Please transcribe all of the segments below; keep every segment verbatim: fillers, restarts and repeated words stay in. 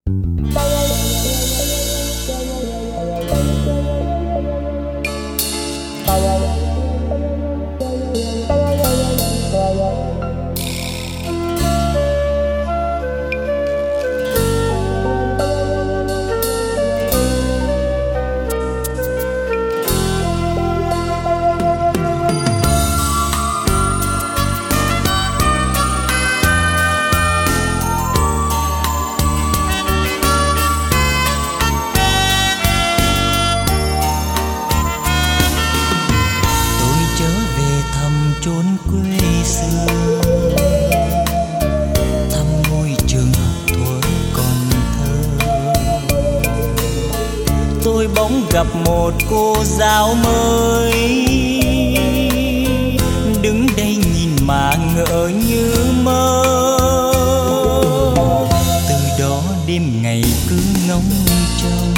chốn quê xưa, thăm ngôi trường học thuở còn thơ. Tôi bỗng gặp một cô giáo mới, đứng đây nhìn mà ngỡ như mơ. Từ đó đêm ngày cứ ngóng trông,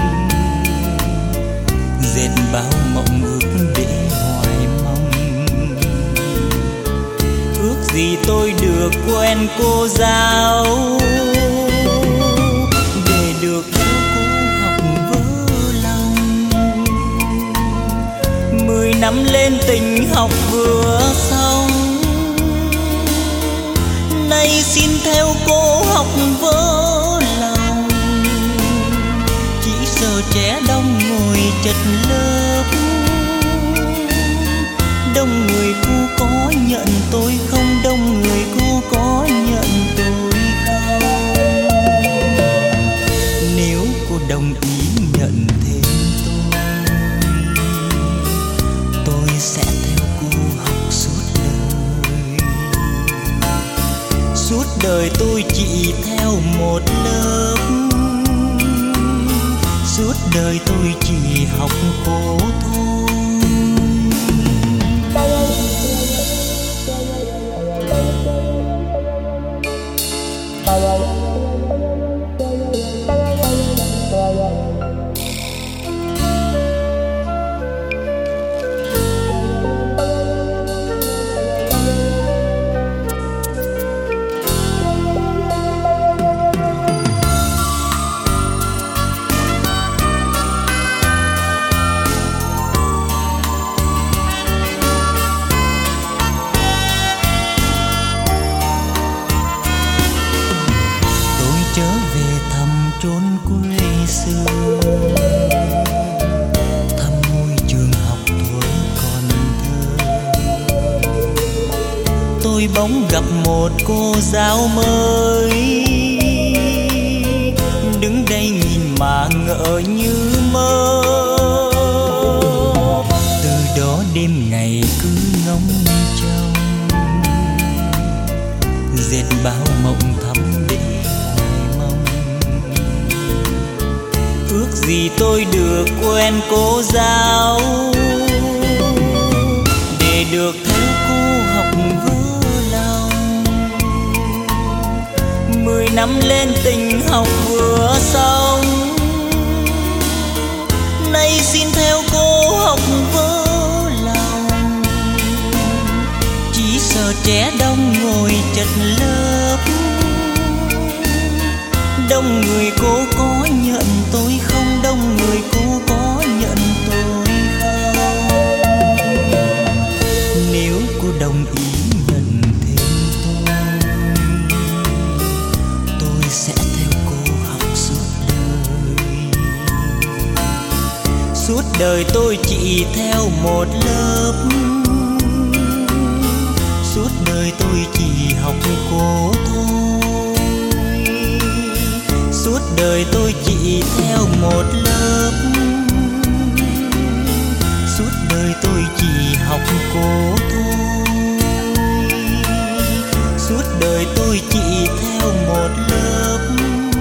dệt bao mộng ước để hoài mong. Ước gì tôi được quen cô giáo, để được yêu cô học vỡ lòng. Mười năm lên tình học vừa xong, nay xin theo cô học vỡ lòng. Chỉ sợ trẻ đông ngồi chật lớp, đông người cô có nhận tôi không, đông người cô có nhận tôi không. Nếu cô đồng ý nhận thêm tôi, tôi sẽ theo cô học suốt đời. Suốt đời tôi chỉ theo một lớp, suốt đời tôi chỉ học cô thôi. Chốn quê xưa, thăm ngôi trường học thuở còn thơ. Tôi bỗng gặp một cô giáo mới, đứng đây nhìn mà ngỡ như mơ. Từ đó đêm ngày cứ ngóng trông, dệt bao mộng thắm để ước gì tôi được quen cô giáo, để được theo cô học vỡ lòng. Mười năm lên tình học vừa xong, nay xin theo cô học vỡ lòng. Chỉ sợ trẻ đông ngồi chật lớp, đông người cô có nhận tôi không, đông người cô có nhận tôi không. Nếu cô đồng ý nhận thêm tôi, tôi sẽ theo cô học suốt đời. Suốt đời tôi chỉ theo một lớp, suốt đời tôi chỉ học cô thôi. Suốt đời tôi chỉ theo một lớp, suốt đời tôi chỉ học cô thôi. Suốt đời tôi chỉ theo một lớp,